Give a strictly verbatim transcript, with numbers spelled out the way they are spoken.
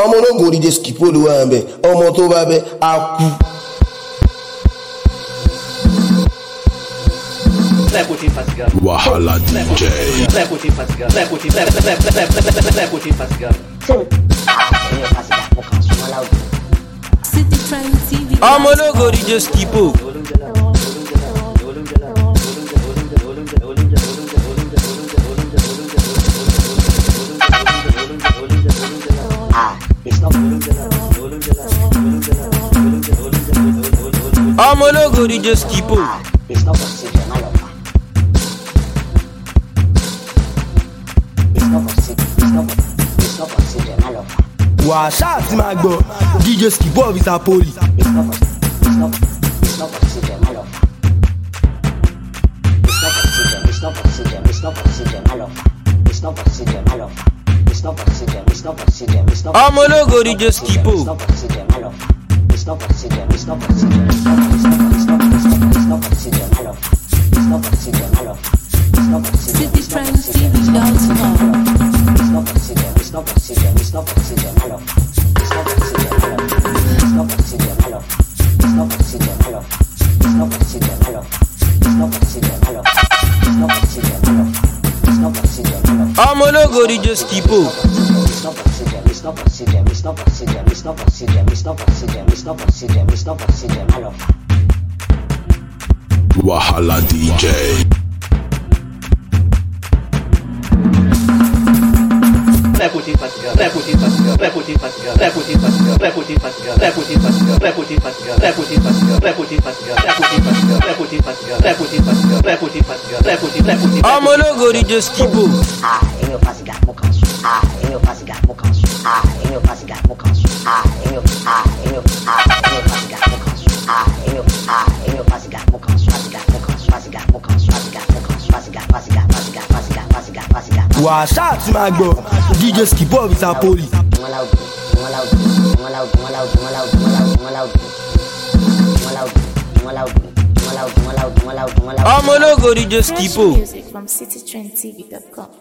ọmọ ológun D J Skipo ló wà ń bẹ̀ ọmọ tó bá bẹ́ á kú. Wahala D J. ọmọ ológun D J Skipo. ọmọ ológun D J Skipo. It's not procedure, my love. It's not procedure, it's not it's not procedure, my love. Wàṣà àti máa gbọ́ D J Skipo of Isapoli. It's not it's not it's not procedure, my love. It's not procedure, it's not procedure, it's not procedure, my love. It's not procedure, my love. It's not procedure, it's not procedure, it's not ọmọ ológun D J Skipo. It's not procedure, my love. It's not procedure, it's not procedure, it's not it's not it's not it's not it's not procedure, my love. It's not procedure, my love. It's not procedure, it's not procedure, it's not procedure, it's not procedure, it's not procedure, my love. It's not procedure, my love. It's not procedure, my love. It's not procedure, my love. It's not procedure, my love. It's not procedure, my love. It's not procedure, my love. It's not procedure, my love. ọmọ ológun D J Skipo. It's not procedure, it's not procedure, it's not procedure, it's not procedure, it's not procedure, it's not procedure, it's not procedure, my love. Wahala D J. ọmọ ológun D J Skipo. Ah, èmi ò fasiga mo kàn sùn. Ah, èmi ò fasiga mo kàn sùn. Ah, èmi ò fasiga mo kàn sùn. Ah, èmi ò ah, èmi ò ah, èmi ò fasiga mo kàn sùn. Ah, èmi ò ah, èmi ò fasiga mo kàn sùn. Fasiga mo kàn sùn. Fasiga mo kàn sùn. Fasiga mo kàn sùn. Fasiga fasiga fasiga fasiga fasiga fasiga. Wàṣà àti máa gbọ́ D J Skipo of Isapoli. ọmọ ológun D J Skipo. Fresh music from citytrendtv dot com.